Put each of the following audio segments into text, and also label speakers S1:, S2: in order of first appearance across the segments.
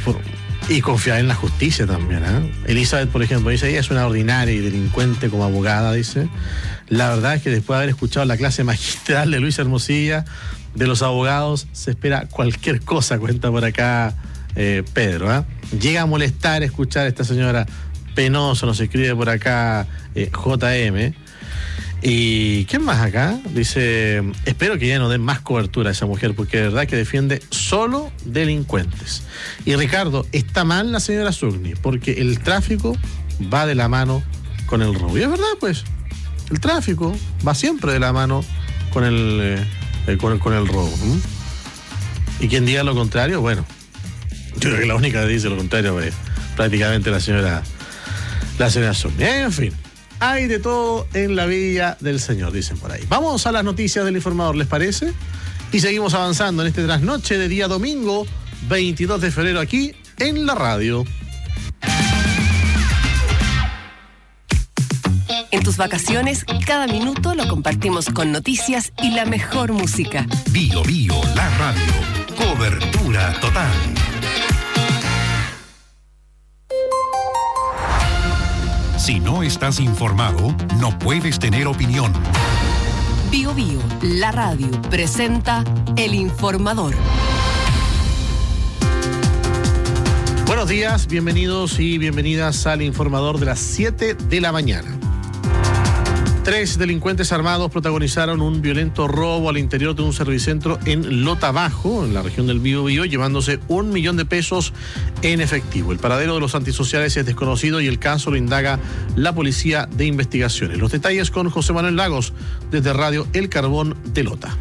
S1: Y confiar en la justicia también, ¿eh? Elizabeth, por ejemplo, dice, ella es una ordinaria y delincuente como abogada, dice. La verdad es que después de haber escuchado la clase magistral de Luis Hermosilla, de los abogados, se espera cualquier cosa, cuenta por acá Pedro, ¿eh? Llega a molestar escuchar a esta señora Penoso, nos escribe por acá JM. ¿Y quién más acá? Dice, espero que ya no den más cobertura a esa mujer, porque de verdad que defiende solo delincuentes. Y Ricardo, está mal la señora Zugni, porque el tráfico va de la mano con el robo. Y es verdad, pues, el tráfico va siempre de la mano con el robo. Y quien diga lo contrario, bueno, yo creo que la única que dice lo contrario es prácticamente la señora Zugni. En fin. Hay de todo en la Villa del Señor, dicen por ahí. Vamos a las noticias del Informador, ¿les parece? Y seguimos avanzando en este trasnoche de día domingo, 22 de febrero, aquí en la radio.
S2: En tus vacaciones, cada minuto lo compartimos con noticias y la mejor música.
S3: Bio Bio, la radio. Cobertura total. Si no estás informado, no puedes tener opinión.
S2: Bio Bio, la radio, presenta El Informador.
S1: Buenos días, bienvenidos y bienvenidas al Informador de las 7 de la mañana. 3 delincuentes armados protagonizaron un violento robo al interior de un servicentro en Lota Bajo, en la región del Biobío, llevándose $1.000.000 en efectivo. El paradero de los antisociales es desconocido y el caso lo indaga la Policía de Investigaciones. Los detalles con José Manuel Lagos, desde Radio El Carbón de Lota.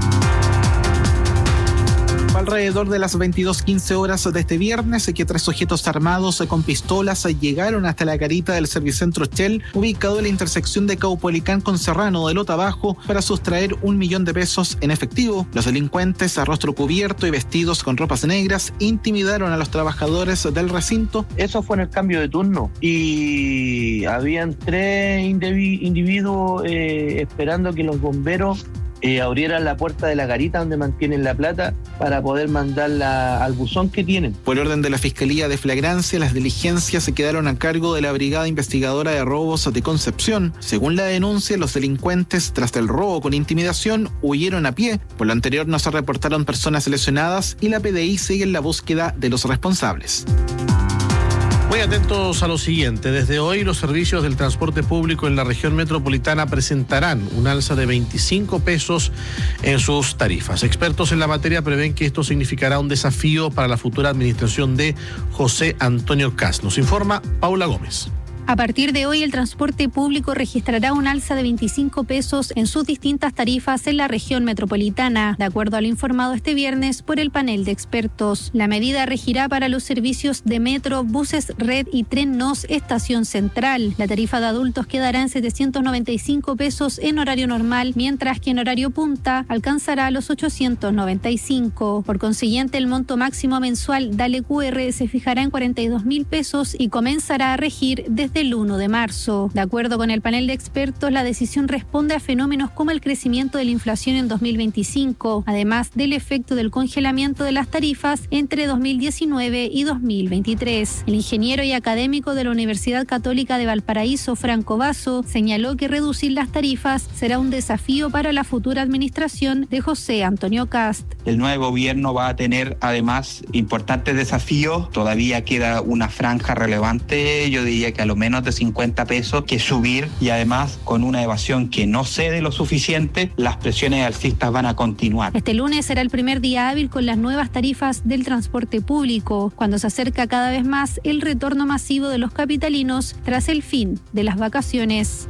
S4: Alrededor de las 22:15 horas de este viernes, que 3 sujetos armados con pistolas llegaron hasta la garita del Servicentro Shell, ubicado en la intersección de Caupolicán con Serrano de Lota Bajo, para sustraer $1.000.000 en efectivo. Los delincuentes, a rostro cubierto y vestidos con ropas negras, intimidaron a los trabajadores del recinto.
S5: Eso fue en el cambio de turno y habían 3 individuos esperando que los bomberos abrieran la puerta de la garita donde mantienen la plata para poder mandarla al buzón que tienen.
S4: Por orden de la Fiscalía de Flagrancia, las diligencias se quedaron a cargo de la Brigada Investigadora de Robos de Concepción. Según la denuncia, los delincuentes, tras el robo con intimidación, huyeron a pie. Por lo anterior, no se reportaron personas lesionadas y la PDI sigue en la búsqueda de los responsables.
S1: Muy atentos a lo siguiente. Desde hoy los servicios del transporte público en la región metropolitana presentarán un alza de 25 pesos en sus tarifas. Expertos en la materia prevén que esto significará un desafío para la futura administración de José Antonio Kast. Nos informa Paula Gómez.
S6: A partir de hoy, el transporte público registrará un alza de 25 pesos en sus distintas tarifas en la región metropolitana, de acuerdo a lo informado este viernes por el panel de expertos. La medida regirá para los servicios de metro, buses red y tren NOS Estación Central. La tarifa de adultos quedará en 795 pesos en horario normal, mientras que en horario punta alcanzará los 895. Por consiguiente, el monto máximo mensual Dale QR se fijará en 42.000 pesos y comenzará a regir desde el 1 de marzo. De acuerdo con el panel de expertos, la decisión responde a fenómenos como el crecimiento de la inflación en 2025, además del efecto del congelamiento de las tarifas entre 2019 y 2023. El ingeniero y académico de la Universidad Católica de Valparaíso, Franco Basso, señaló que reducir las tarifas será un desafío para la futura administración de José Antonio Kast.
S7: El nuevo gobierno va a tener además importantes desafíos. Todavía queda una franja relevante, yo diría que a lo menos de 50 pesos que subir, y además con una evasión que no cede lo suficiente, las presiones alcistas van a continuar.
S6: Este lunes será el primer día hábil con las nuevas tarifas del transporte público, cuando se acerca cada vez más el retorno masivo de los capitalinos tras el fin de las vacaciones.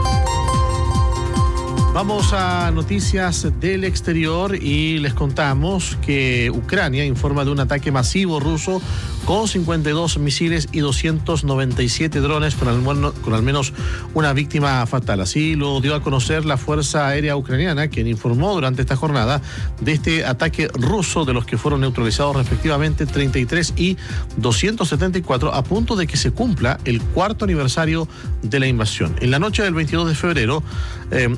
S1: Vamos a noticias del exterior y les contamos que Ucrania informa de un ataque masivo ruso con 52 misiles y 297 drones con al menos una víctima fatal. Así lo dio a conocer la Fuerza Aérea Ucraniana, quien informó durante esta jornada de este ataque ruso, de los que fueron neutralizados respectivamente 33 y 274, a punto de que se cumpla el 4º aniversario de la invasión. En la noche del 22 de febrero, el enemigo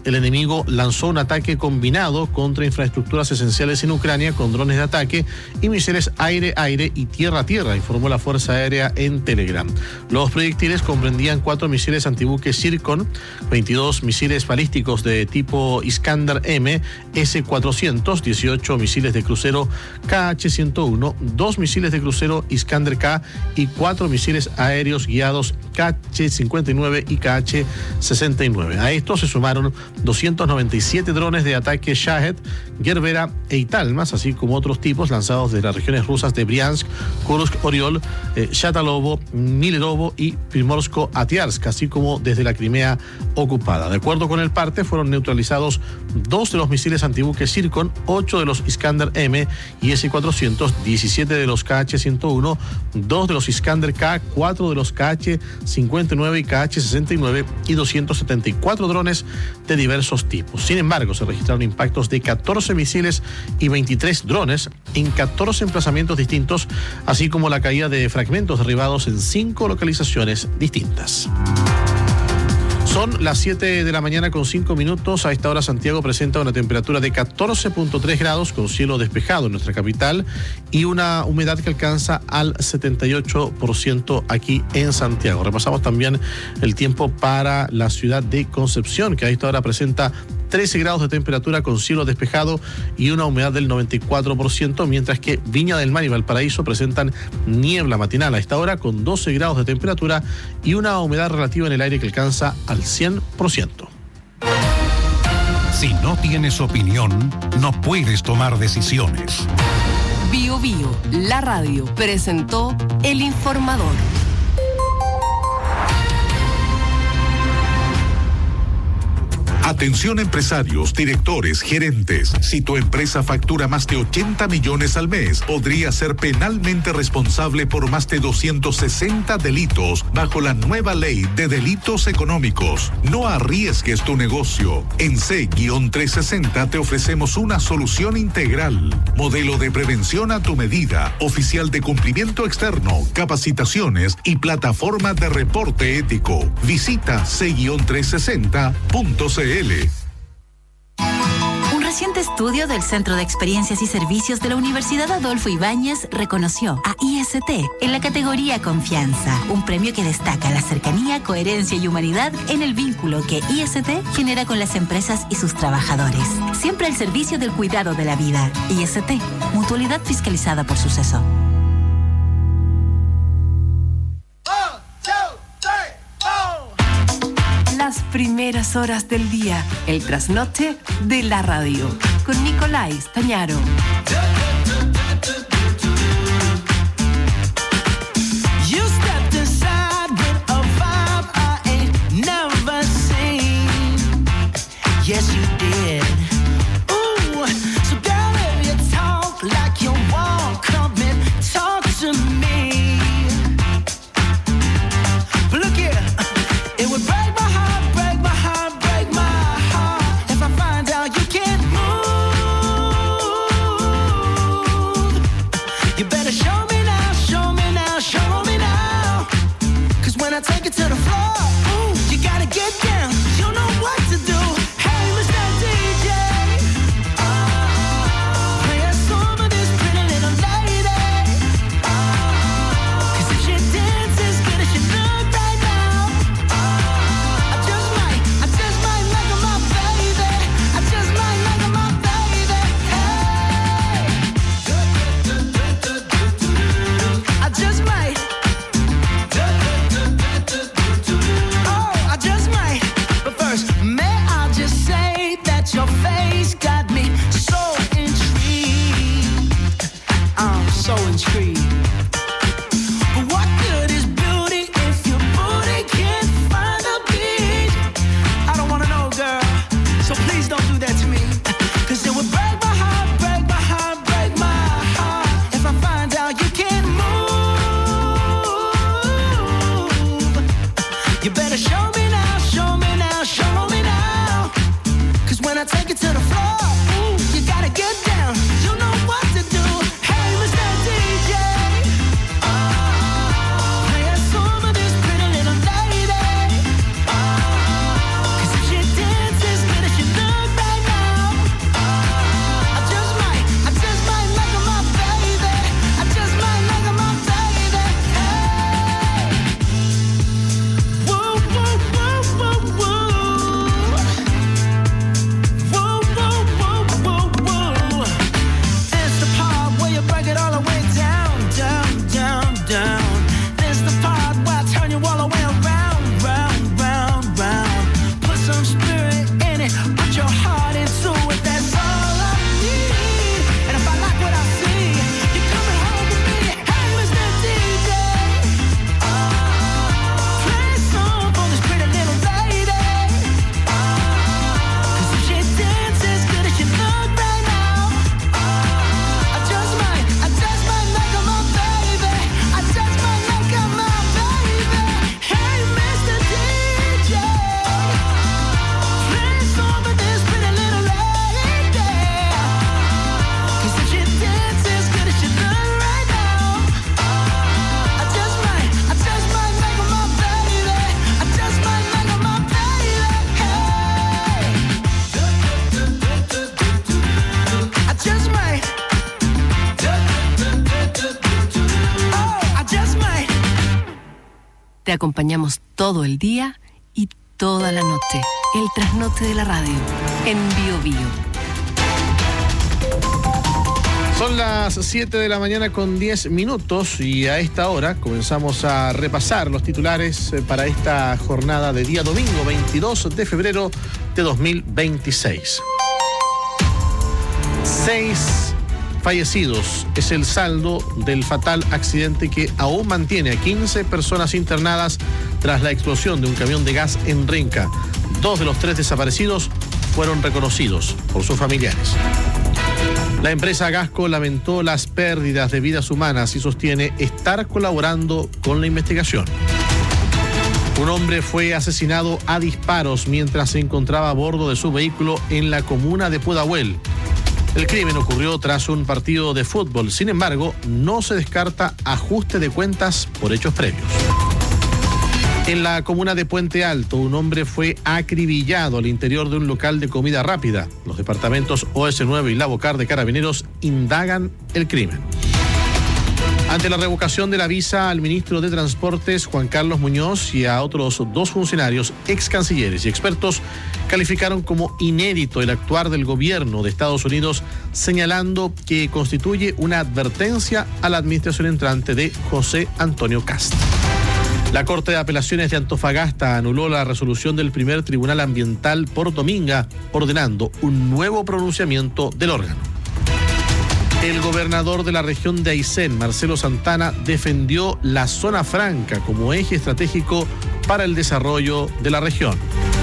S1: enemigo lanzó un ataque combinado contra infraestructuras esenciales en Ucrania con drones de ataque y misiles aire-aire y tierra-tierra, informó la Fuerza Aérea en Telegram. Los proyectiles comprendían 4 misiles antibuque Zircon, 22 misiles balísticos de tipo Iskander-M, S-400, 18 misiles de crucero KH-101, 2 misiles de crucero Iskander-K y 4 misiles aéreos guiados KH-59 y KH-69. A esto se sumaron 297 drones de ataque Shahed, Gerbera e Italmas, así como otros tipos lanzados de las regiones rusas de Briansk, Kursk, Oriol, Shatalovo, Milerovo y Primorsko-Atiarsk, así como desde la Crimea ocupada. De acuerdo con el parte, fueron neutralizados 2 de los misiles antibuques Zircon, 8 de los Iskander-M y S-400, 17 de los KH-101, 2 de los Iskander-K, 4 de los KH-59 y KH-69 y 274 drones de diversos tipos. Sin embargo, se registraron impactos de 14 misiles y 23 drones en 14 emplazamientos distintos, así como la caída de fragmentos derribados en 5 localizaciones distintas. Son las 7 de la mañana con 5 minutos. A esta hora Santiago presenta una temperatura de 14.3 grados con cielo despejado en nuestra capital y una humedad que alcanza al 78% aquí en Santiago. Repasamos también el tiempo para la ciudad de Concepción, que a esta hora presenta 13 grados de temperatura con cielo despejado y una humedad del 94%, mientras que Viña del Mar y Valparaíso presentan niebla matinal a esta hora con 12 grados de temperatura y una humedad relativa en el aire que alcanza al 100%.
S3: Si no tienes opinión, no puedes tomar decisiones.
S2: Bio Bio, la radio, presentó El Informador.
S8: Atención empresarios, directores, gerentes. Si tu empresa factura más de 80 millones al mes, podría ser penalmente responsable por más de 260 delitos bajo la nueva ley de delitos económicos. No arriesgues tu negocio. En C-360 te ofrecemos una solución integral. Modelo de prevención a tu medida, oficial de cumplimiento externo, capacitaciones y plataforma de reporte ético. Visita C-360.cl.
S9: Un reciente estudio del Centro de Experiencias y Servicios de la Universidad Adolfo Ibáñez reconoció a IST en la categoría Confianza, un premio que destaca la cercanía, coherencia y humanidad en el vínculo que IST genera con las empresas y sus trabajadores. Siempre al servicio del cuidado de la vida. IST, mutualidad fiscalizada por Suceso.
S2: Las primeras horas del día, el trasnoche de la radio, con Nicolai Stañaro.
S10: Yes, you did. Ooh, so girl, if you talk like you walk, come and talk to me. But look here, it would break my heart, break my heart, break my heart if I find out you can't move. You better show me now, show me now, show me now. 'Cause when I take it to the floor, ooh, you gotta get down. You know what to do.
S2: Te acompañamos todo el día y toda la noche. El trasnoche de la radio en Bio Bio.
S1: Son las 7 de la mañana con 10 minutos y a esta hora comenzamos a repasar los titulares para esta jornada de día domingo 22 de febrero de 2026. 6 fallecidos es el saldo del fatal accidente que aún mantiene a 15 personas internadas tras la explosión de un camión de gas en Renca. 2 de los 3 desaparecidos fueron reconocidos por sus familiares. La empresa Gasco lamentó las pérdidas de vidas humanas y sostiene estar colaborando con la investigación. Un hombre fue asesinado a disparos mientras se encontraba a bordo de su vehículo en la comuna de Pudahuel. El crimen ocurrió tras un partido de fútbol. Sin embargo, no se descarta ajuste de cuentas por hechos previos. En la comuna de Puente Alto, un hombre fue acribillado al interior de un local de comida rápida. Los departamentos OS9 y Lavocar de Carabineros indagan el crimen. Ante la revocación de la visa al ministro de Transportes, Juan Carlos Muñoz, y a otros 2 funcionarios, ex cancilleres y expertos, calificaron como inédito el actuar del gobierno de Estados Unidos, señalando que constituye una advertencia a la administración entrante de José Antonio Kast. La Corte de Apelaciones de Antofagasta anuló la resolución del primer Tribunal Ambiental por Dominga, ordenando un nuevo pronunciamiento del órgano. El gobernador de la región de Aysén, Marcelo Santana, defendió la zona franca como eje estratégico para el desarrollo de la región.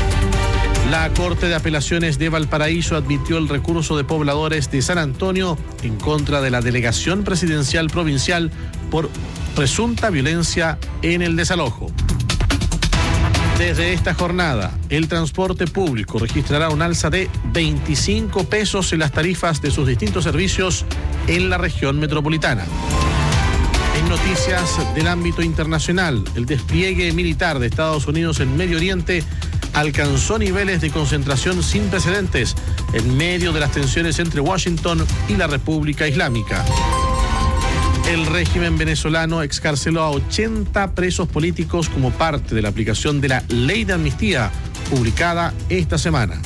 S1: La Corte de Apelaciones de Valparaíso admitió el recurso de pobladores de San Antonio en contra de la delegación presidencial provincial por presunta violencia en el desalojo. Desde esta jornada, el transporte público registrará un alza de 25 pesos en las tarifas de sus distintos servicios en la región metropolitana. En noticias del ámbito internacional, el despliegue militar de Estados Unidos en Medio Oriente alcanzó niveles de concentración sin precedentes en medio de las tensiones entre Washington y la República Islámica. El régimen venezolano excarceló a 80 presos políticos como parte de la aplicación de la ley de amnistía publicada esta semana.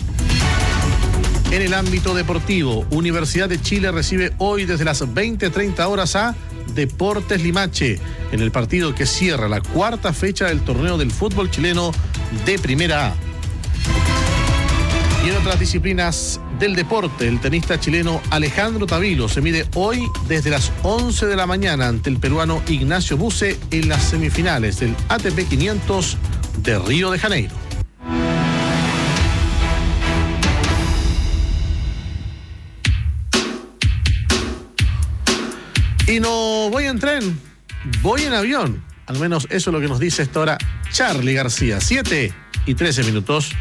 S1: En el ámbito deportivo, Universidad de Chile recibe hoy desde las 20:30 horas a Deportes Limache en el partido que cierra la 4ª fecha del torneo del fútbol chileno de Primera A. Y en otras disciplinas del deporte, el tenista chileno Alejandro Tavilo se mide hoy desde las 11 de la mañana ante el peruano Ignacio Buse en las semifinales del ATP 500 de Río de Janeiro. Y no voy en tren, voy en avión. Al menos eso es lo que nos dice esta hora Charly García. 7:13 minutos.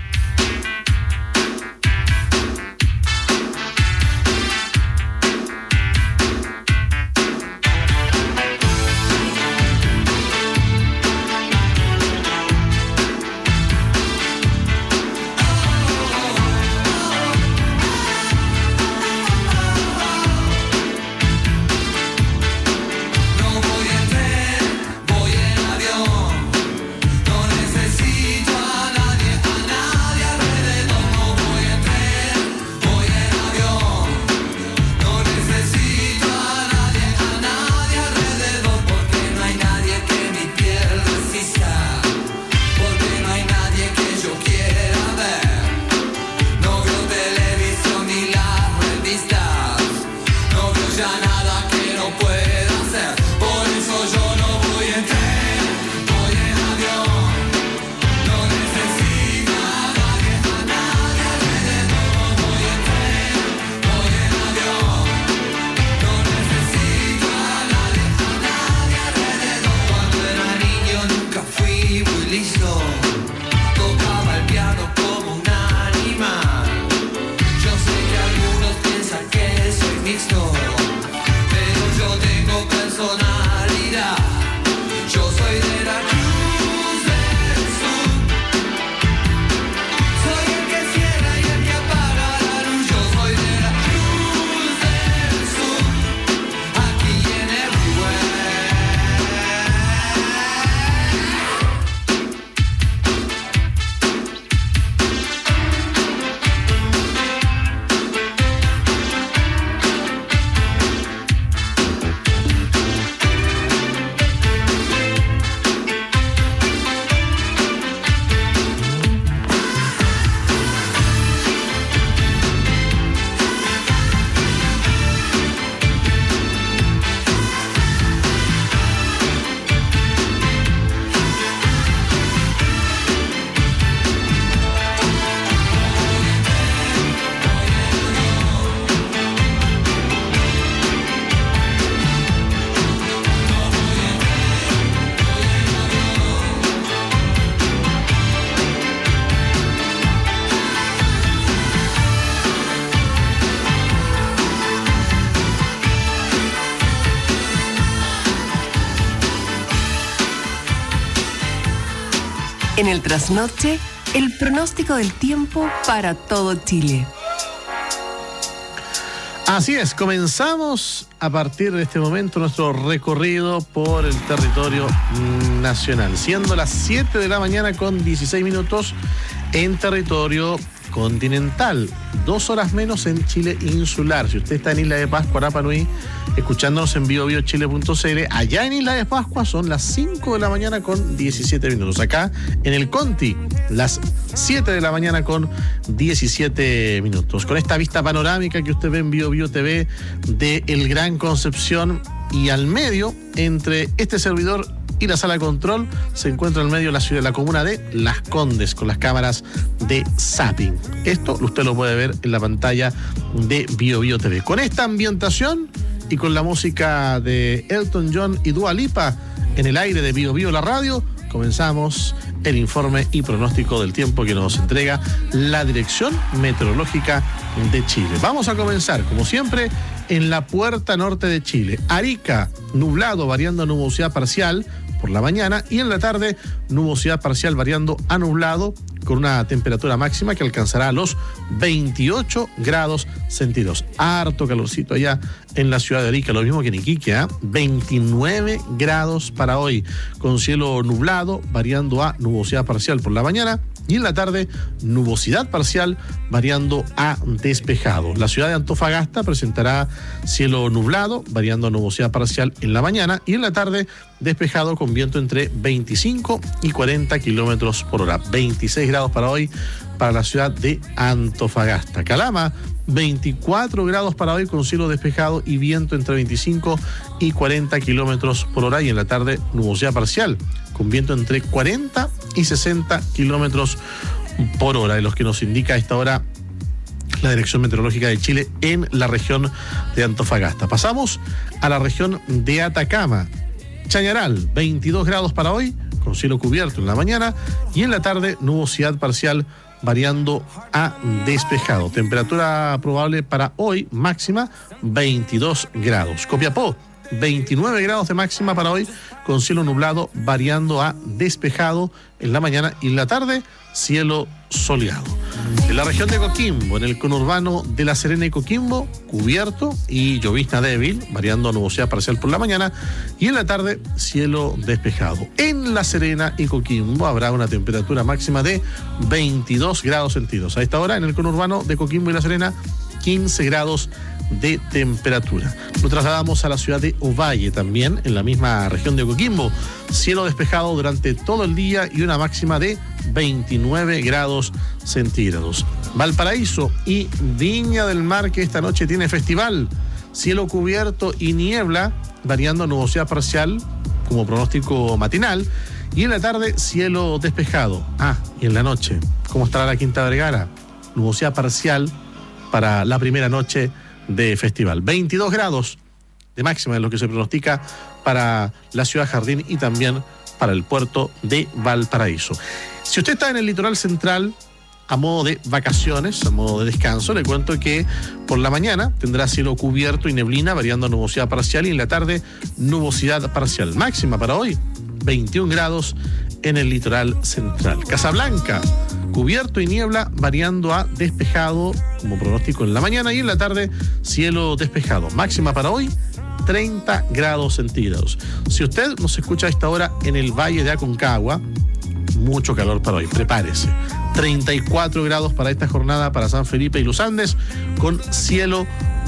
S2: En el trasnoche, el pronóstico del tiempo para todo Chile.
S1: Así es, comenzamos a partir de este momento nuestro recorrido por el territorio nacional, siendo las 7 de la mañana con 16 minutos en territorio continental, 2 horas menos en Chile insular. Si usted está en Isla de Pascua, Rapa Nui, escuchándonos en biobiochile.cl, allá en Isla de Pascua son las 5 de la mañana con 17 minutos. Acá en el Conti, las 7 de la mañana con 17 minutos. Con esta vista panorámica que usted ve en Bio Bio TV de El Gran Concepción, y al medio, entre este servidor y la sala de control, se encuentra en medio de la ciudad, la comuna de Las Condes, con las cámaras de zapping. Esto usted lo puede ver en la pantalla de Bio Bio TV. Con esta ambientación y con la música de Elton John y Dua Lipa en el aire de Bio Bio la radio, comenzamos el informe y pronóstico del tiempo que nos entrega la Dirección Meteorológica de Chile. Vamos a comenzar, como siempre, en la puerta norte de Chile. Arica, nublado, variando a nubosidad parcial por la mañana, y en la tarde nubosidad parcial variando a nublado, con una temperatura máxima que alcanzará los 28 grados centígrados. Harto calorcito allá en la ciudad de Arica, lo mismo que en Iquique, 29 grados para hoy, con cielo nublado variando a nubosidad parcial por la mañana, y en la tarde nubosidad parcial variando a despejado. La ciudad de Antofagasta presentará cielo nublado variando a nubosidad parcial en la mañana, y en la tarde despejado con viento entre 25 y 40 kilómetros por hora. 26 grados para hoy para la ciudad de Antofagasta. Calama, 24 grados para hoy con cielo despejado y viento entre 25 y 40 kilómetros por hora, y en la tarde nubosidad parcial con viento entre 40 y 60 kilómetros por hora, de los que nos indica a esta hora la Dirección Meteorológica de Chile en la región de Antofagasta. Pasamos a la región de Atacama. Chañaral, 22 grados para hoy, con cielo cubierto en la mañana, y en la tarde nubosidad parcial variando a despejado. Temperatura probable para hoy máxima 22 grados. Copiapó, 29 grados de máxima para hoy, con cielo nublado variando a despejado en la mañana, y en la tarde cielo soleado. En la región de Coquimbo, en el conurbano de La Serena y Coquimbo, cubierto y llovizna débil, variando a nubosidad parcial por la mañana, y en la tarde cielo despejado. En La Serena y Coquimbo habrá una temperatura máxima de 22 grados centígrados. A esta hora, en el conurbano de Coquimbo y La Serena, 15 grados de temperatura. Nos trasladamos a la ciudad de Ovalle, también en la misma región de Coquimbo. Cielo despejado durante todo el día y una máxima de 29 grados centígrados. Valparaíso y Viña del Mar, que esta noche tiene festival. Cielo cubierto y niebla, variando a nubosidad parcial como pronóstico matinal. Y en la tarde, cielo despejado. Y en la noche, ¿cómo estará la Quinta Vergara? Nubosidad parcial para la primera noche de festival. 22 grados de máxima es lo que se pronostica para la ciudad Jardín y también para el puerto de Valparaíso. Si usted está en el litoral central a modo de vacaciones, a modo de descanso, le cuento que por la mañana tendrá cielo cubierto y neblina variando a nubosidad parcial, y en la tarde nubosidad parcial. Máxima para hoy 21 grados en el litoral central. Casablanca, cubierto y niebla variando a despejado como pronóstico en la mañana, y en la tarde cielo despejado. Máxima para hoy 30 grados centígrados. Si usted nos escucha a esta hora en el Valle de Aconcagua, mucho calor para hoy, prepárese. 34 grados para esta jornada para San Felipe y los Andes, con cielo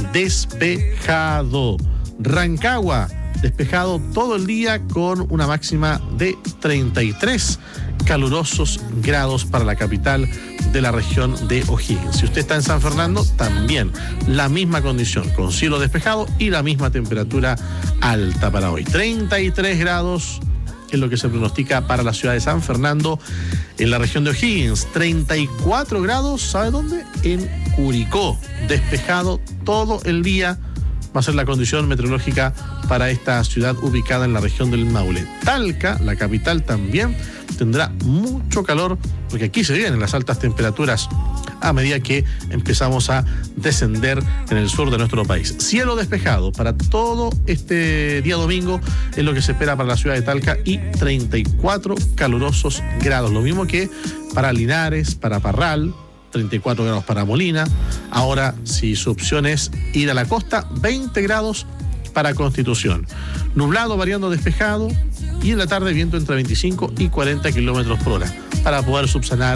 S1: despejado. Rancagua, despejado todo el día con una máxima de 33 calurosos grados para la capital de la región de O'Higgins. Si usted está en San Fernando, también la misma condición, con cielo despejado y la misma temperatura alta para hoy. 33 grados es lo que se pronostica para la ciudad de San Fernando. En la región de O'Higgins, 34 grados, ¿sabe dónde? En Curicó, despejado todo el día. Va a ser la condición meteorológica para esta ciudad ubicada en la región del Maule. Talca, la capital, también tendrá mucho calor, porque aquí se vienen las altas temperaturas a medida que empezamos a descender en el sur de nuestro país. Cielo despejado para todo este día domingo es lo que se espera para la ciudad de Talca y 34 calurosos grados, lo mismo que para Linares, para Parral, 34 grados para Molina. Ahora, si su opción es ir a la costa, 20 grados para Constitución. Nublado, variando despejado, y en la tarde viento entre 25 y 40 kilómetros por hora, para poder subsanar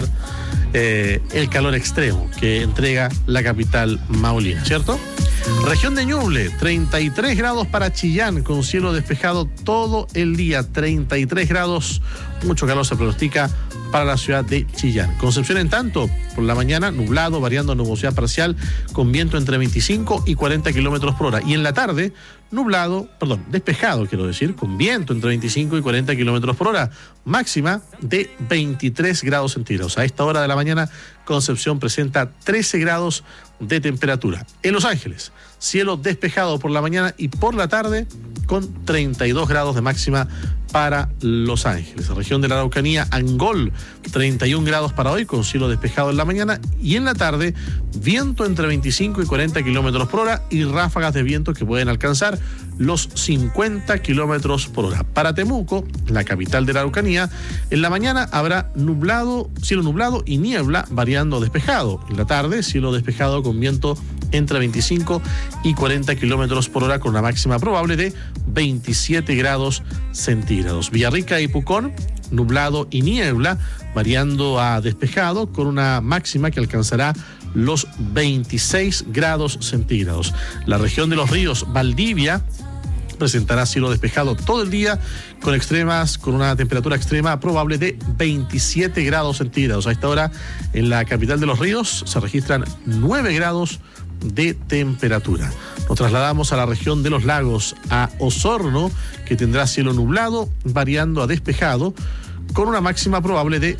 S1: el calor extremo que entrega la capital maulina, ¿cierto? Región de Ñuble, 33 grados para Chillán, con cielo despejado todo el día, 33 grados, mucho calor se pronostica para la ciudad de Chillán. Concepción, en tanto, por la mañana, nublado, variando nubosidad parcial, con viento entre 25 y 40 kilómetros por hora. Y en la tarde, despejado, quiero decir, con viento entre 25 y 40 kilómetros por hora, máxima de 23 grados centígrados. A esta hora de la mañana, Concepción presenta 13 grados de temperatura. En Los Ángeles, cielo despejado por la mañana y por la tarde, con 32 grados de máxima para Los Ángeles. Región de la Araucanía, Angol, 31 grados para hoy, con cielo despejado en la mañana, y en la tarde viento entre 25 y 40 kilómetros por hora y ráfagas de viento que pueden alcanzar los 50 kilómetros por hora. Para Temuco, la capital de la Araucanía, en la mañana habrá cielo nublado y niebla variando despejado. En la tarde, cielo despejado con viento entre 25 y 40 kilómetros por hora, con una máxima probable de 27 grados centígrados. Villarrica y Pucón, nublado y niebla, variando a despejado, con una máxima que alcanzará los 26 grados centígrados. La región de los ríos, Valdivia, presentará cielo despejado todo el día, con una temperatura extrema probable de 27 grados centígrados. A esta hora, en la capital de los ríos, se registran 9 grados de temperatura. Nos trasladamos a la región de los lagos, a Osorno, que tendrá cielo nublado, variando a despejado, con una máxima probable de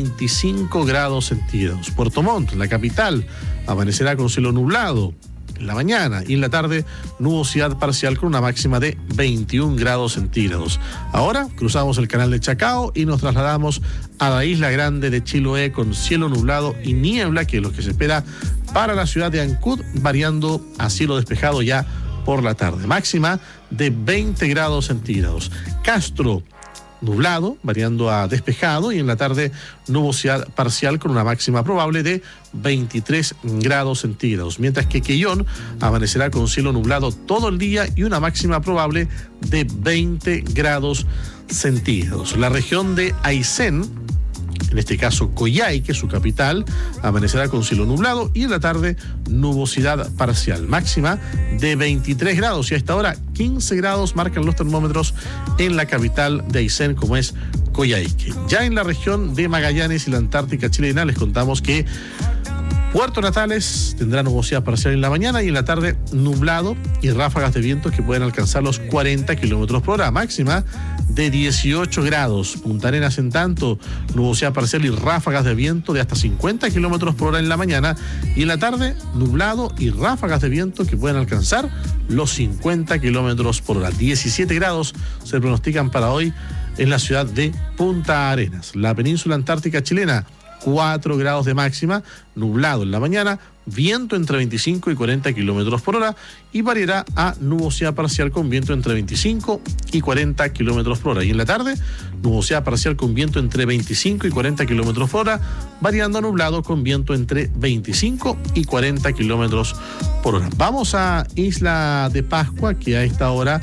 S1: 25 grados centígrados. Puerto Montt, la capital, amanecerá con cielo nublado en la mañana y en la tarde nubosidad parcial con una máxima de 21 grados centígrados. Ahora cruzamos el canal de Chacao y nos trasladamos a la isla grande de Chiloé con cielo nublado y niebla, que es lo que se espera para la ciudad de Ancud, variando a cielo despejado ya por la tarde. Máxima de 20 grados centígrados. Castro, nublado, variando a despejado, y en la tarde nubosidad parcial con una máxima probable de 23 grados centígrados. Mientras que Quellón amanecerá con cielo nublado todo el día y una máxima probable de 20 grados centígrados. La región de Aysén, en este caso Coyhaique, su capital, amanecerá con cielo nublado y en la tarde nubosidad parcial. Máxima de 23 grados y a esta hora 15 grados marcan los termómetros en la capital de Aysén, como es Coyhaique. Ya en la región de Magallanes y la Antártica chilena les contamos que Puerto Natales tendrá nubosidad parcial en la mañana y en la tarde nublado y ráfagas de vientos que pueden alcanzar los 40 kilómetros por hora. Máxima de 18 grados. Punta Arenas, en tanto, nubosidad parcial y ráfagas de viento de hasta 50 kilómetros por hora en la mañana y en la tarde nublado y ráfagas de viento que pueden alcanzar los 50 kilómetros por hora. 17 grados se pronostican para hoy en la ciudad de Punta Arenas. La península antártica chilena, 4 grados de máxima, nublado en la mañana, viento entre 25 y 40 kilómetros por hora y variará a nubosidad parcial con viento entre 25 y 40 kilómetros por hora. Y en la tarde, nubosidad parcial con viento entre 25 y 40 kilómetros por hora, variando a nublado con viento entre 25 y 40 kilómetros por hora. Vamos a Isla de Pascua, que a esta hora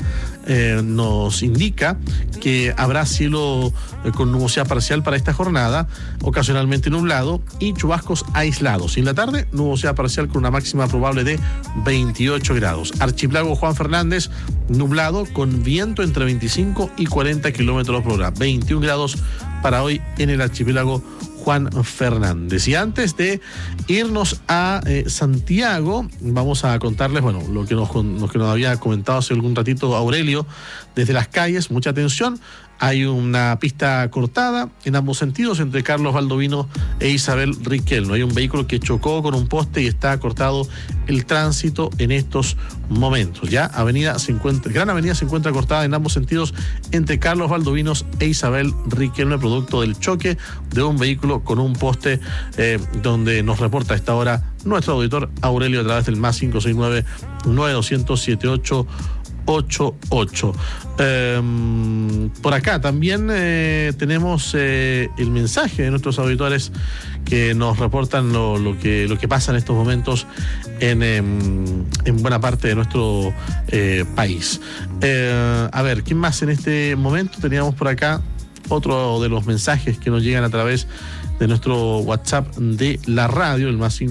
S1: nos indica que habrá cielo con nubosidad parcial para esta jornada, ocasionalmente nublado y chubascos aislados. Y en la tarde, nubosidad parcial con una máxima probable de 28 grados. Archipiélago Juan Fernández, nublado con viento entre 25 y 40 kilómetros por hora. 21 grados para hoy en el archipiélago Juan Fernández. Y antes de irnos a Santiago, vamos a contarles, lo que nos había comentado hace algún ratito Aurelio desde las calles. Mucha atención. hay una pista cortada en ambos sentidos entre Carlos Baldovino e Isabel Riquelme. Hay un vehículo que chocó con un poste y está cortado el tránsito en estos momentos. Ya Gran Avenida se encuentra cortada en ambos sentidos entre Carlos Baldovino e Isabel Riquelme, producto del choque de un vehículo con un poste, donde nos reporta a esta hora nuestro auditor Aurelio a través del más 569-9200-7888. Por acá también tenemos el mensaje de nuestros auditores que nos reportan lo que pasa en estos momentos en buena parte de nuestro país. A ver, ¿quién más en este momento? Teníamos por acá otro de los mensajes que nos llegan a través de nuestro WhatsApp de la radio, el más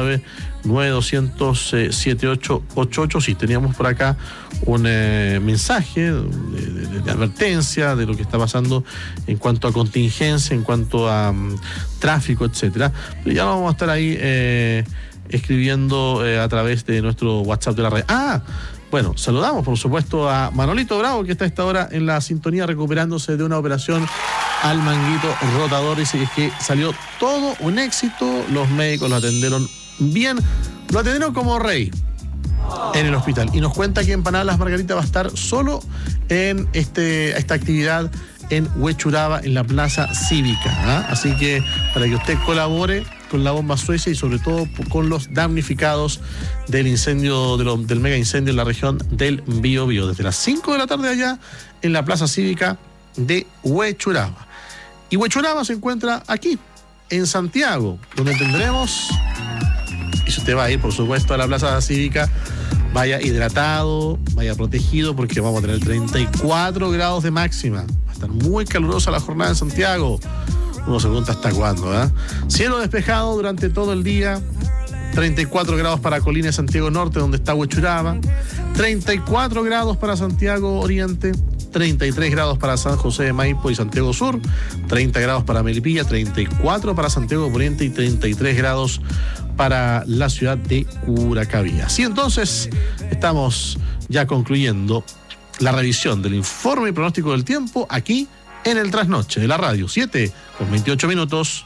S1: 569-9200-7888. Sí, teníamos por acá un mensaje de advertencia de lo que está pasando en cuanto a contingencia, en cuanto a tráfico, etcétera. Pero ya vamos a estar ahí escribiendo a través de nuestro WhatsApp de la radio. Bueno, saludamos por supuesto a Manolito Bravo, que está a esta hora en la sintonía recuperándose de una operación al manguito rotador. Dice que salió todo un éxito, los médicos lo atendieron bien, lo atendieron como rey en el hospital. Y nos cuenta que Empanadas Las Margaritas va a estar solo en esta actividad en Huechuraba, en la Plaza Cívica. Así que para que usted colabore con la bomba Suecia y sobre todo con los damnificados del incendio, del mega incendio en la región del Biobío, desde las 5 de la tarde allá en la Plaza Cívica de Huechuraba. Y Huechuraba se encuentra aquí, en Santiago, donde tendremos, y si usted va a ir por supuesto a la Plaza Cívica, vaya hidratado, vaya protegido, porque vamos a tener 34 grados de máxima. Va a estar muy calurosa la jornada en Santiago. Uno se pregunta hasta cuándo, ¿eh? Cielo despejado durante todo el día. 34 grados para Colina de Santiago Norte, donde está Huechuraba. 34 grados para Santiago Oriente. 33 grados para San José de Maipo y Santiago Sur. 30 grados para Melipilla. 34 para Santiago Poniente y 33 grados para la ciudad de Curacaví. Así entonces, estamos ya concluyendo la revisión del informe y pronóstico del tiempo aquí en el Trasnoche de la radio. 7:28.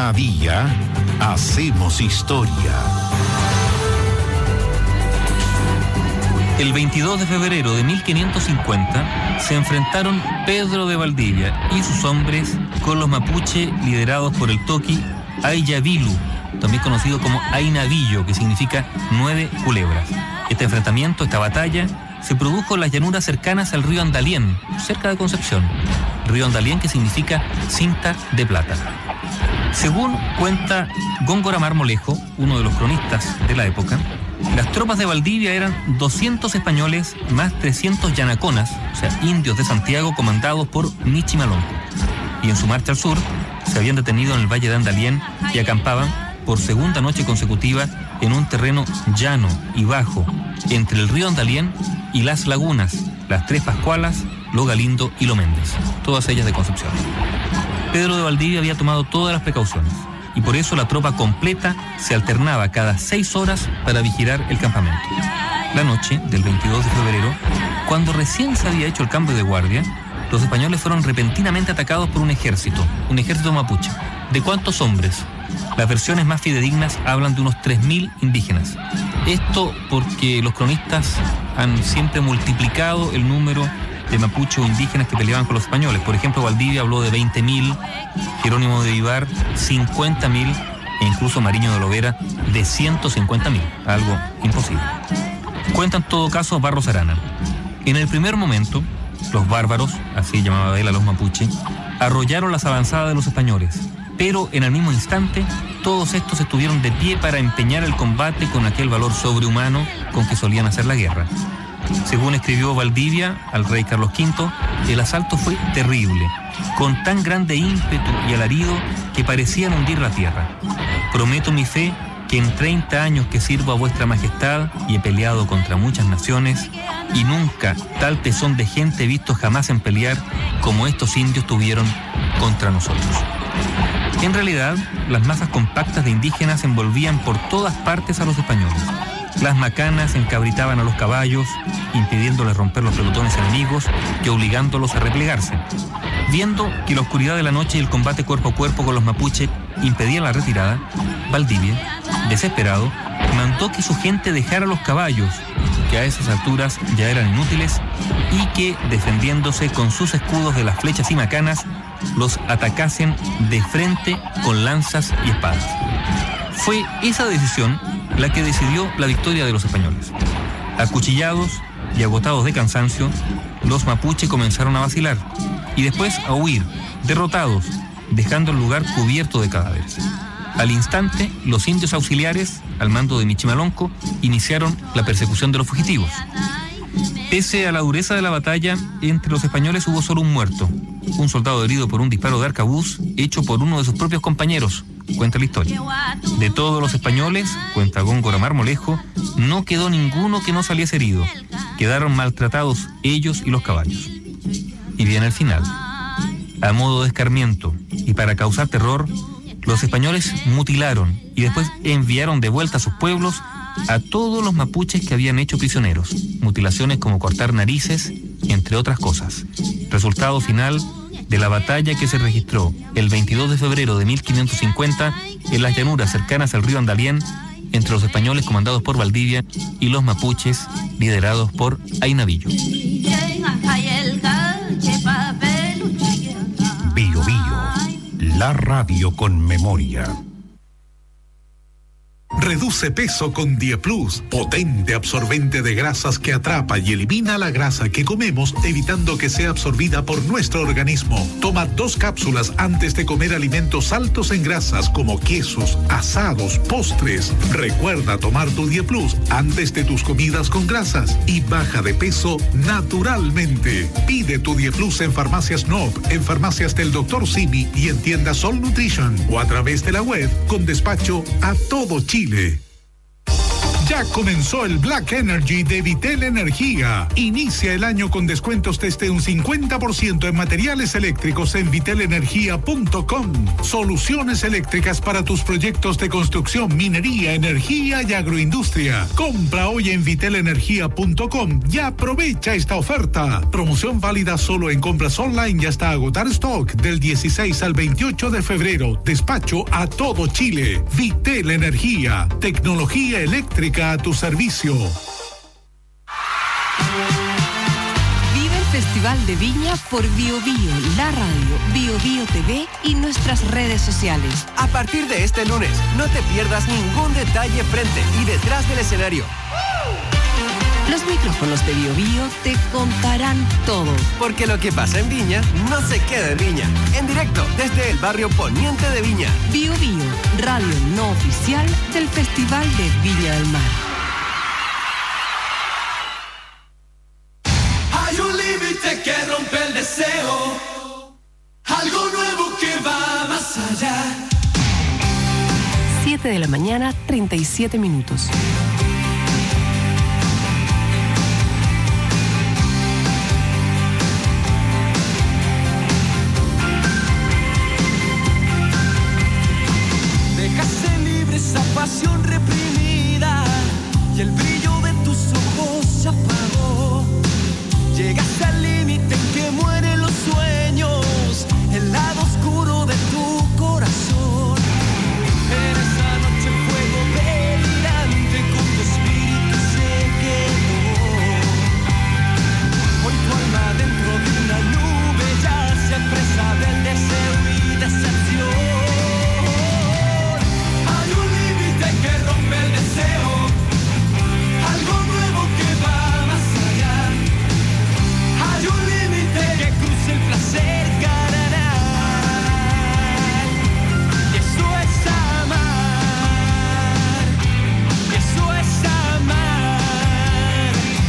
S3: Día a día hacemos historia.
S11: El 22 de febrero de 1550 se enfrentaron Pedro de Valdivia y sus hombres con los mapuche liderados por el toqui Ayavilu, también conocido como Ainavillo, que significa 9 culebras. Este enfrentamiento, esta batalla, se produjo en las llanuras cercanas al río Andalién, cerca de Concepción. Río Andalién, que significa cinta de plata. Según cuenta Góngora Marmolejo, uno de los cronistas de la época, las tropas de Valdivia eran 200 españoles más 300 yanaconas, o sea, indios de Santiago comandados por Michimalonco. Y en su marcha al sur, se habían detenido en el valle de Andalién y acampaban por segunda noche consecutiva en un terreno llano y bajo, entre el río Andalién y las lagunas, las Tres Pascualas, Lo Galindo y Lo Méndez, todas ellas de Concepción. Pedro de Valdivia había tomado todas las precauciones y por eso la tropa completa se alternaba cada 6 horas para vigilar el campamento. La noche del 22 de febrero, cuando recién se había hecho el cambio de guardia, los españoles fueron repentinamente atacados por un ejército mapuche. ¿De cuántos hombres? Las versiones más fidedignas hablan de unos 3.000 indígenas. Esto porque los cronistas han siempre multiplicado el número de mapuche o indígenas que peleaban con los españoles. Por ejemplo, Valdivia habló de 20.000, Jerónimo de Vivar 50.000 e incluso Mariño de Lovera de 150.000, algo imposible. Cuenta en todo caso Barros Arana. En el primer momento, los bárbaros, así llamaba él a los mapuche, arrollaron las avanzadas de los españoles, pero en el mismo instante todos estos estuvieron de pie para empeñar el combate con aquel valor sobrehumano con que solían hacer la guerra. Según escribió Valdivia al rey Carlos V, el asalto fue terrible, con tan grande ímpetu y alarido que parecían hundir la tierra. Prometo mi fe que en 30 años que sirvo a vuestra majestad y he peleado contra muchas naciones, y nunca tal tesón de gente he visto jamás en pelear como estos indios tuvieron contra nosotros. En realidad, las masas compactas de indígenas envolvían por todas partes a los españoles. Las macanas encabritaban a los caballos, impidiéndoles romper los pelotones enemigos y obligándolos a replegarse. Viendo que la oscuridad de la noche y el combate cuerpo a cuerpo con los mapuche impedían la retirada, Valdivia, desesperado, mandó que su gente dejara los caballos, que a esas alturas ya eran inútiles, y que, defendiéndose con sus escudos de las flechas y macanas, los atacasen de frente con lanzas y espadas. Fue esa decisión la que decidió la victoria de los españoles. Acuchillados y agotados de cansancio, los mapuche comenzaron a vacilar y después a huir, derrotados, dejando el lugar cubierto de cadáveres. Al instante, los indios auxiliares, al mando de Michimalonco, iniciaron la persecución de los fugitivos. Pese a la dureza de la batalla, entre los españoles hubo solo un muerto, un soldado herido por un disparo de arcabuz hecho por uno de sus propios compañeros, cuenta la historia. De todos los españoles, cuenta Góngora Marmolejo, no quedó ninguno que no saliese herido. Quedaron maltratados ellos y los caballos. Y viene el final. A modo de escarmiento y para causar terror, los españoles mutilaron y después enviaron de vuelta a sus pueblos a todos los mapuches que habían hecho prisioneros. Mutilaciones como cortar narices, entre otras cosas. Resultado final de la batalla que se registró el 22 de febrero de 1550 en las llanuras cercanas al río Andalién, entre los españoles comandados por Valdivia y los mapuches liderados por Ainavillo.
S3: Bio Bio, la radio con memoria.
S8: Reduce peso con Dieplus, potente absorbente de grasas que atrapa y elimina la grasa que comemos, evitando que sea absorbida por nuestro organismo. Toma 2 cápsulas antes de comer alimentos altos en grasas como quesos, asados, postres. Recuerda tomar tu Dieplus antes de tus comidas con grasas y baja de peso naturalmente. Pide tu Dieplus en Farmacias Nob, en Farmacias del Dr. Simi y en tiendas Sol Nutrition o a través de la web con despacho a todo Chile. Ya comenzó el Black Energy de Vitel Energía. Inicia el año con descuentos desde un 50% en materiales eléctricos en vitelenergia.com. Soluciones eléctricas para tus proyectos de construcción, minería, energía y agroindustria. Compra hoy en vitelenergia.com y aprovecha esta oferta. Promoción válida solo en compras online y hasta agotar stock del 16 al 28 de febrero. Despacho a todo Chile. Vitel Energía. Tecnología eléctrica a tu servicio.
S2: Vive el Festival de Viña por Bio Bio, la radio, Bio Bio TV y nuestras redes sociales.
S12: A partir de este lunes, no te pierdas ningún detalle frente y detrás del escenario.
S2: Los micrófonos de Bio Bio te contarán todo.
S12: Porque lo que pasa en Viña no se queda en Viña. En directo desde el barrio poniente de Viña.
S2: Bio Bio, radio no oficial del Festival de Viña del Mar.
S10: Hay un límite que rompe el deseo. Algo nuevo que va más allá.
S2: 7 de la mañana, 37 minutos.
S10: Esa pasión reprimida y el brillo de tus ojos se apagó. Llegaste al límite en que mueren los sueños, el lado oscuro de tu corazón. En esa noche el fuego delirante con tu espíritu se quedó. Hoy tu alma dentro de una nube yace presa del deseo y decepción. Que rompe el deseo, algo nuevo que va más allá. Hay un límite que cruza el placer carnal. Y eso es amar, y eso es amar.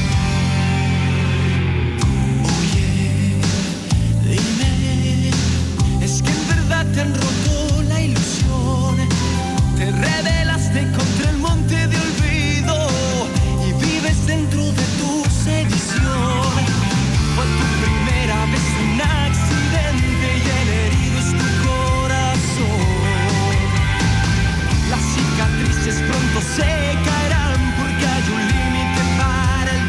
S10: Oye, dime, ¿es que en verdad te han roto la ilusión? Te revelaste contra el monte de olvido y vives dentro de tu sedición. Fue tu primera vez un accidente y el herido es tu corazón. Las cicatrices pronto se caerán porque hay un límite para el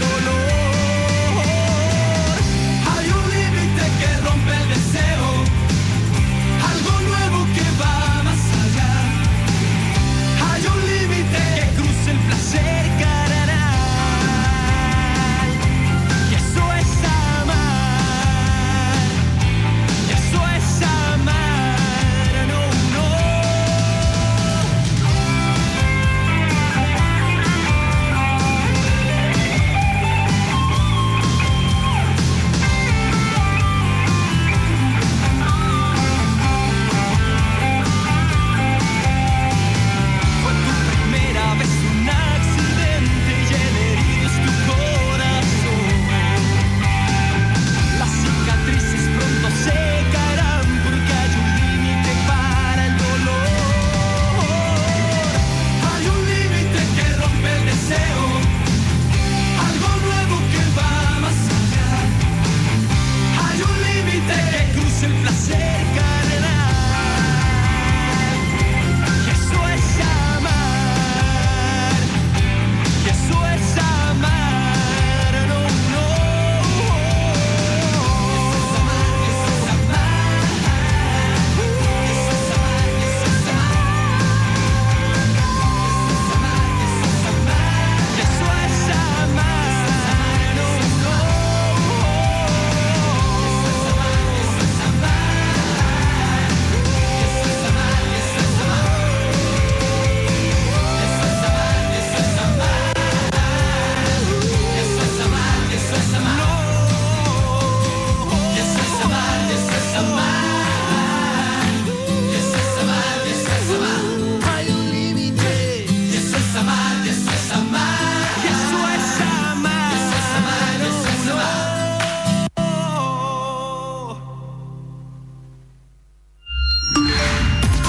S10: dolor. Hay un límite que rompe el deseo, algo nuevo que va más allá. Hay un límite que cruza el placer carnal. Y eso es amar. Y eso es amar. No, no. Fue tu primera vez un accidente y el herido es tu corazón. Las cicatrices pronto se caerán porque hay un límite para el dolor. Hay un límite que rompe el deseo, algo nuevo que va más allá. Hay un límite que cruza el placer carnal. Y eso es amar, y eso es amar, no, no. Eso es amar, eso es amar. Eso es amar, eso es amar. Eso es amar, eso es amar. Y eso es amar, no, no. Eso es amar, eso es amar.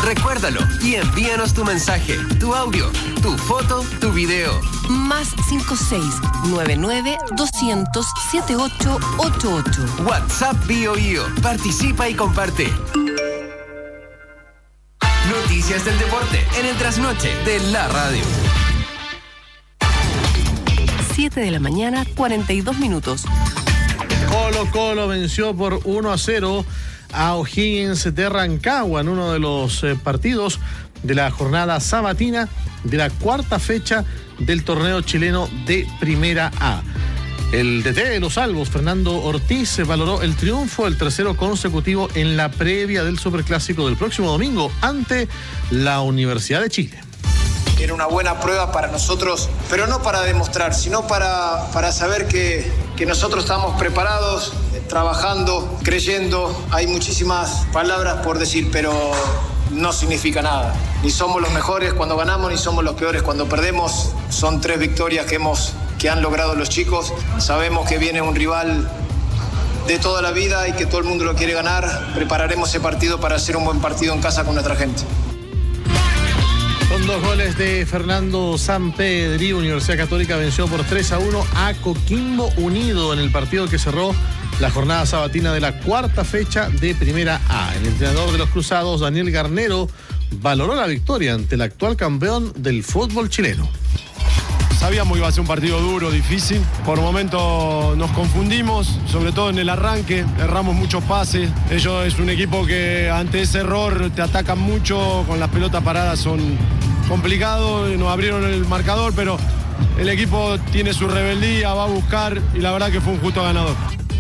S12: Recuérdalo y envíanos tu mensaje, tu audio, tu foto, tu video.
S2: Más 56-99-200-7888.
S12: WhatsApp Bio Bio. Participa y comparte. Noticias del deporte en el trasnoche de la radio.
S2: 7 de la mañana, 42 minutos.
S1: Colo-Colo venció por 1-0 a O'Higgins de Rancagua en uno de los partidos de la jornada sabatina de la cuarta fecha del torneo chileno de Primera A. El DT de los Albos, Fernando Ortiz, valoró el triunfo, el tercero consecutivo en la previa del Superclásico del próximo domingo ante la Universidad de Chile.
S13: Era una buena prueba para nosotros, pero no para demostrar, sino para saber que nosotros estamos preparados, trabajando, creyendo. Hay muchísimas palabras por decir, pero no significa nada. Ni somos los mejores cuando ganamos, ni somos los peores cuando perdemos. Son 3 victorias que han logrado los chicos. Sabemos que viene un rival de toda la vida y que todo el mundo lo quiere ganar. Prepararemos ese partido para hacer un buen partido en casa con nuestra gente.
S1: Con 2 goles de Fernando Sampedri, Universidad Católica venció por 3-1 a Coquimbo Unido en el partido que cerró la jornada sabatina de la cuarta fecha de Primera A. El entrenador de los Cruzados, Daniel Garnero, valoró la victoria ante el actual campeón del fútbol chileno.
S14: Sabíamos que iba a ser un partido duro, difícil. Por momentos nos confundimos, sobre todo en el arranque. Erramos muchos pases. Ellos es un equipo que ante ese error te atacan mucho. Con las pelotas paradas son complicados. Nos abrieron el marcador, pero el equipo tiene su rebeldía, va a buscar y la verdad que fue un justo ganador.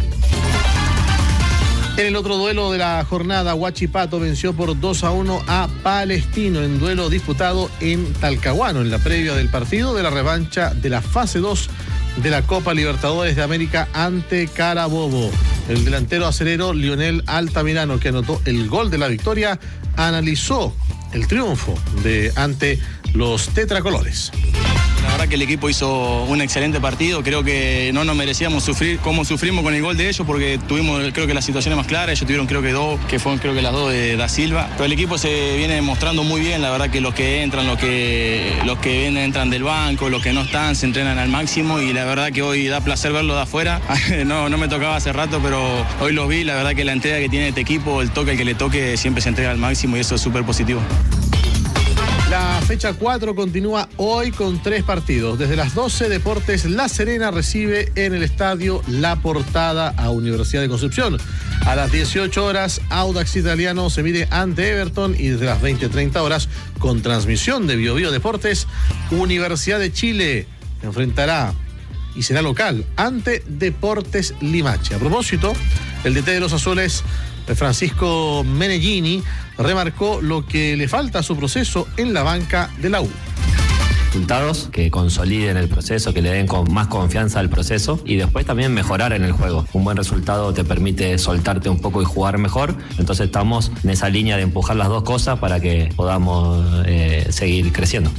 S1: En el otro duelo de la jornada, Huachipato venció por 2-1 a Palestino en duelo disputado en Talcahuano en la previa del partido de la revancha de la fase 2 de la Copa Libertadores de América ante Carabobo. El delantero acerero Lionel Altamirano, que anotó el gol de la victoria, analizó el triunfo ante los tetracolores.
S15: La verdad que el equipo hizo un excelente partido, creo que no nos merecíamos sufrir como sufrimos con el gol de ellos porque tuvimos creo que las situaciones más claras, ellos tuvieron creo que 2, que fueron creo que las 2 de Da Silva, pero el equipo se viene mostrando muy bien, la verdad que los que entran, los que vienen entran del banco, los que no están se entrenan al máximo y la verdad que hoy da placer verlos de afuera, no me tocaba hace rato, pero hoy los vi, la verdad que la entrega que tiene este equipo, el toque al que le toque siempre se entrega al máximo y eso es súper positivo.
S1: La fecha 4 continúa hoy con 3 partidos. Desde las 12, Deportes La Serena recibe en el estadio La Portada a Universidad de Concepción. A las 18 horas, Audax Italiano se mide ante Everton y desde las 20:30 horas, con transmisión de Bio Bio Deportes, Universidad de Chile enfrentará y será local ante Deportes Limache. A propósito, el DT de los Azules, Francisco Menellini, remarcó lo que le falta a su proceso en la banca de la U.
S16: Resultados que consoliden el proceso, que le den más confianza al proceso y después también mejorar en el juego. Un buen resultado te permite soltarte un poco y jugar mejor, entonces estamos en esa línea de empujar las dos cosas para que podamos seguir creciendo.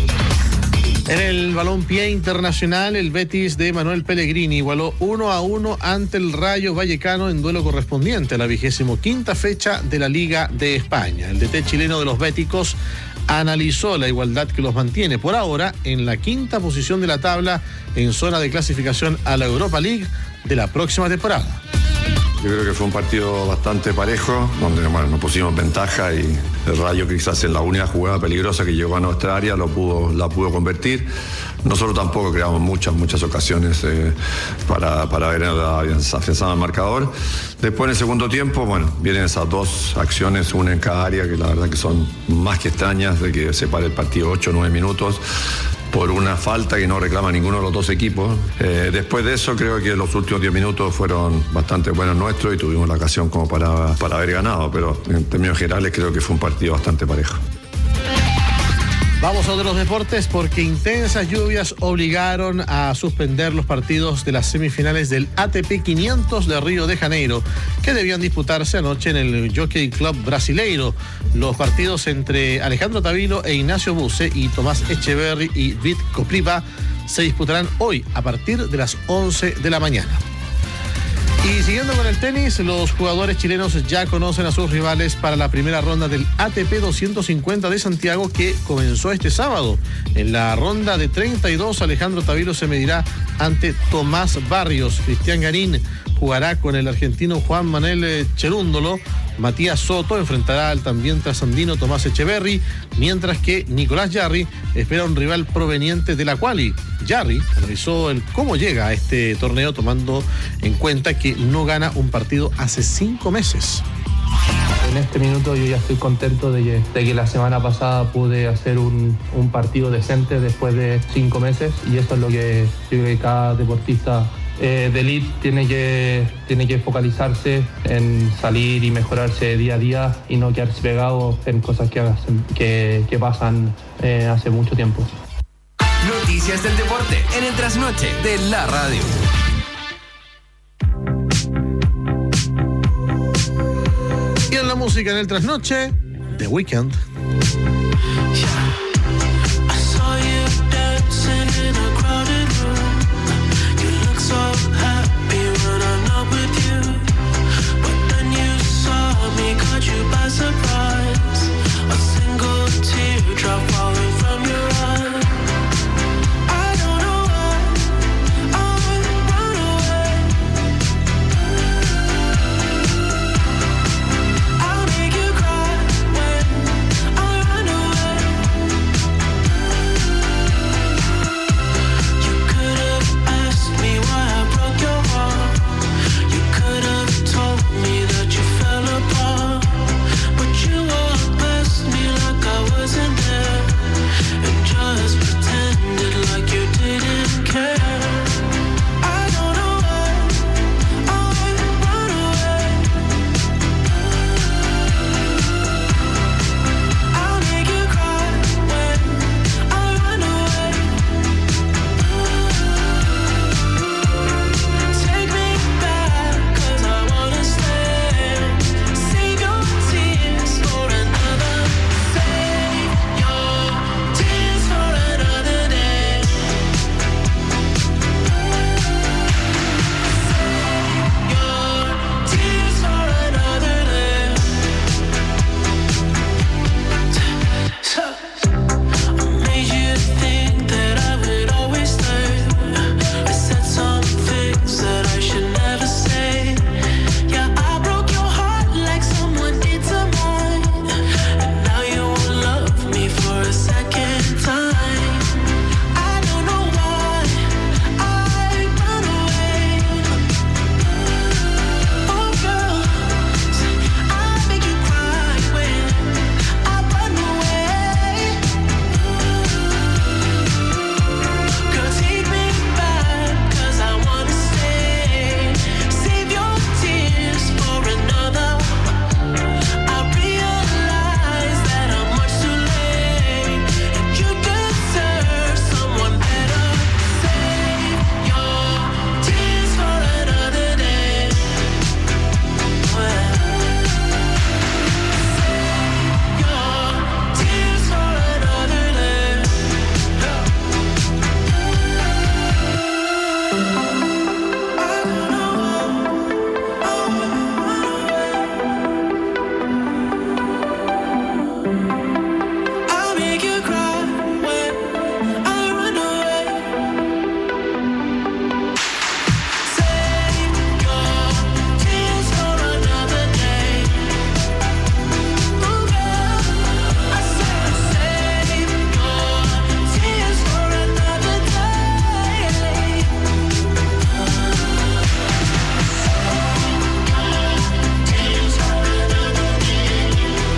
S1: En el balompié internacional, el Betis de Manuel Pellegrini igualó 1-1 ante el Rayo Vallecano en duelo correspondiente a la 25ª fecha de la Liga de España. El DT chileno de los béticos analizó la igualdad que los mantiene por ahora en la 5ª posición de la tabla en zona de clasificación a la Europa League de la próxima temporada.
S17: Yo creo que fue un partido bastante parejo, donde nos pusimos ventaja y el Rayo quizás en la única jugada peligrosa que llegó a nuestra área la pudo convertir. Nosotros tampoco creamos muchas ocasiones para haber afianzado el marcador. Después en el segundo tiempo, vienen esas 2 acciones, una en cada área, que la verdad que son más que extrañas, de que se pare el partido 8 o 9 minutos. Por una falta que no reclama ninguno de los 2 equipos. Después de eso creo que los últimos 10 minutos fueron bastante buenos nuestros y tuvimos la ocasión como para haber ganado, pero en términos generales creo que fue un partido bastante parejo.
S1: Vamos a otros deportes porque intensas lluvias obligaron a suspender los partidos de las semifinales del ATP 500 de Río de Janeiro, que debían disputarse anoche en el Jockey Club Brasileiro. Los partidos entre Alejandro Tavilo e Ignacio Buse y Tomás Echeverry y Vit Kopriva se disputarán hoy a partir de las 11 de la mañana. Y siguiendo con el tenis, los jugadores chilenos ya conocen a sus rivales para la primera ronda del ATP 250 de Santiago, que comenzó este sábado. En la ronda de 32, Alejandro Tavilo se medirá ante Tomás Barrios. Cristian Garín jugará con el argentino Juan Manuel Cherúndolo. Matías Soto enfrentará al también trasandino Tomás Echeverry, mientras que Nicolás Jarry espera un rival proveniente de la quali. Jarry analizó cómo llega a este torneo, tomando en cuenta que no gana un partido hace 5 meses.
S18: En este minuto yo ya estoy contento de que la semana pasada pude hacer un partido decente después de 5 meses, y eso es lo que yo creo que cada deportista de elite tiene que focalizarse en salir y mejorarse día a día y no quedarse pegado en cosas que pasan hace mucho tiempo.
S12: Noticias del deporte en el trasnoche de la radio.
S1: Y en la música en el trasnoche, The Weeknd.
S10: So happy when I'm not with you, but then you saw me, caught you by surprise. A single teardrop falling from your eye. I don't know why I run away. I'll make you cry when I run away. You could have asked me why I broke your heart. You could have told me that you fell apart, but you walked past me like I wasn't there, and just pretended like you didn't care. I don't know why I run away. I'll make you cry when I run away. Take me back, 'cause I wanna stay. Save your tears for another. Save your tears for another day. Save your tears for another day. I made you think that I would always stay. I said some things that I should never say. Yeah, I broke your heart like someone did to mine, and now you won't love me for a second time. I don't know why I run away. Oh girl, I make you cry when I run away. Girl, take me back, 'cause I wanna stay. Save your tears for another. I realize that I'm much too late, and you deserve someone better. Save your tears for another day. Save your tears for another day. I'll make you cry when I run away. Save your tears for another day. Oh girl, I said save your tears for another day. Tears for another day.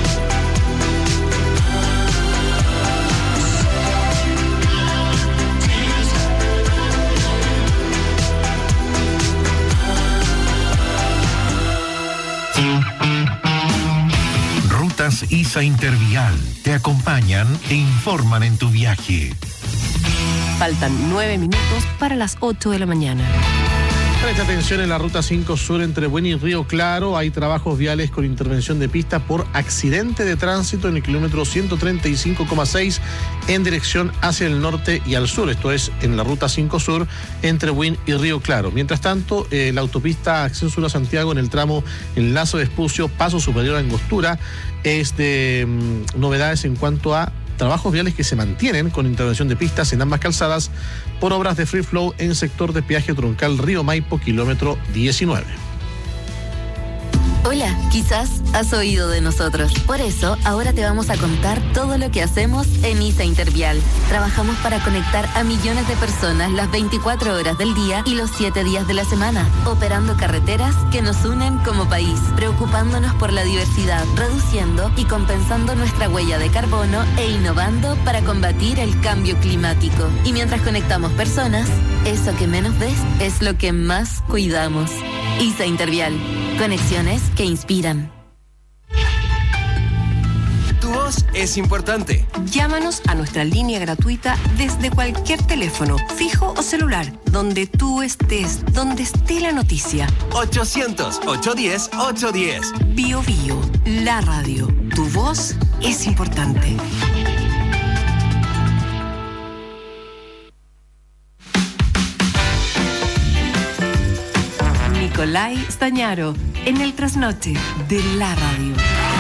S3: Rutas ISA Intervial te acompañan e informan en tu viaje.
S2: Faltan 9 minutos para las 8 de la mañana.
S1: Presta atención, en la ruta 5 Sur entre Buin y Río Claro hay trabajos viales con intervención de pista por accidente de tránsito en el kilómetro 135,6 en dirección hacia el norte y al sur. Esto es en la ruta 5 Sur entre Buin y Río Claro. Mientras tanto, la autopista Acceso Sur a Santiago en el tramo Enlace de Espucio, Paso Superior a Angostura, es de novedades en cuanto a trabajos viales que se mantienen con intervención de pistas en ambas calzadas por obras de free flow en sector de peaje troncal Río Maipo, kilómetro 19.
S19: Hola, quizás has oído de nosotros. Por eso, ahora te vamos a contar todo lo que hacemos en ISA Intervial. Trabajamos para conectar a millones de personas las 24 horas del día y los 7 días de la semana, operando carreteras que nos unen como país, preocupándonos por la diversidad, reduciendo y compensando nuestra huella de carbono e innovando para combatir el cambio climático. Y mientras conectamos personas, eso que menos ves es lo que más cuidamos. ISA Intervial. Conexiones que inspiran.
S12: Tu voz es importante.
S20: Llámanos a nuestra línea gratuita desde cualquier teléfono, fijo o celular, donde tú estés, donde esté la noticia.
S12: 800-810-810.
S20: Bio Bio, la radio. Tu voz es importante. Nicolai Stañaro, en el trasnoche de la radio.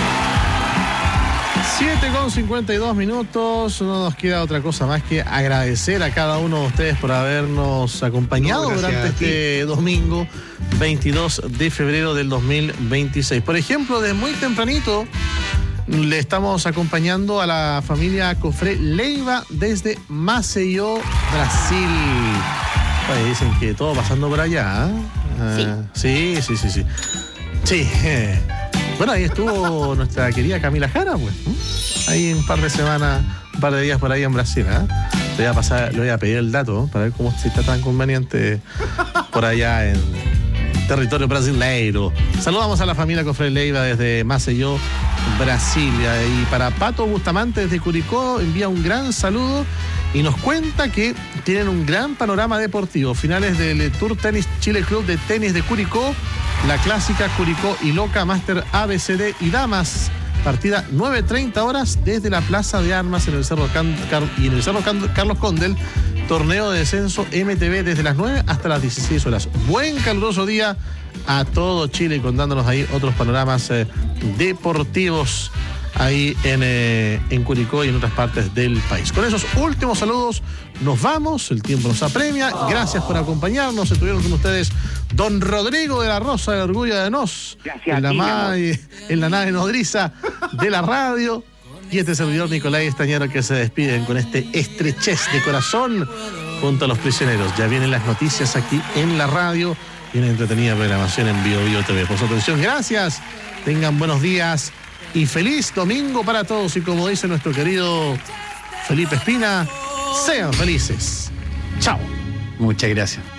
S1: 7:52 minutos. No nos queda otra cosa más que agradecer a cada uno de ustedes por habernos acompañado durante este domingo 22 de febrero del 2026. Por ejemplo, de muy tempranito le estamos acompañando a la familia Cofré Leiva desde Maceió, Brasil. Oye, dicen que todo pasando por allá, ¿eh? Sí. Sí. Bueno, ahí estuvo nuestra querida Camila Jara, pues. Ahí un par de semanas, un par de días por ahí en Brasil, ¿eh? Le voy a pedir el dato, ¿eh? Para ver cómo si está tan conveniente por allá en territorio brasileiro. Saludamos a la familia Cofré Leiva desde Maceió, Brasilia. Y para Pato Bustamante desde Curicó envía un gran saludo y nos cuenta que tienen un gran panorama deportivo. Finales del Tour Tenis Chile Club de Tenis de Curicó, la clásica Curicó y Loca Master ABCD y Damas. Partida 9:30 horas desde la Plaza de Armas en el Cerro Carlos Condel. Torneo de descenso MTV desde las 9 hasta las 16 horas. Buen caluroso día a todo Chile, contándonos ahí otros panoramas deportivos ahí en Curicó y en otras partes del país. Con esos últimos saludos nos vamos, el tiempo nos apremia. Gracias por acompañarnos. Estuvieron con ustedes don Rodrigo de la Rosa de Orgullo de Nos, en la nave nodriza de la radio, y este servidor Nicolai Stañaro, que se despiden con este estrechez de corazón junto a los prisioneros. Ya vienen las noticias aquí en la radio y una entretenida programación en Bio Bio TV. Por su atención, gracias. Tengan buenos días y feliz domingo para todos. Y como dice nuestro querido Felipe Espina, sean felices. Chao.
S21: Muchas gracias.